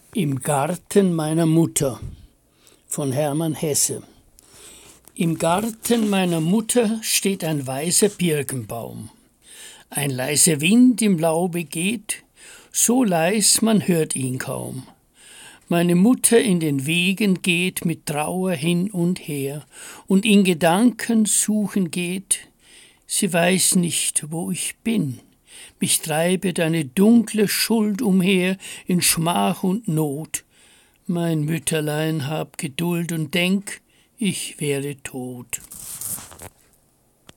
Im Garten meiner Mutter von Hermann Hesse. Im Garten meiner Mutter steht ein weißer Birkenbaum. Ein leiser Wind im Laube geht, so leis, man hört ihn kaum. Meine Mutter in den Wegen geht mit Trauer hin und her und in Gedanken suchen geht. Sie weiß nicht, wo ich bin. Mich treibet eine dunkle Schuld umher in Schmach und Not. Mein Mütterlein, hab Geduld und denk, ich wäre tot.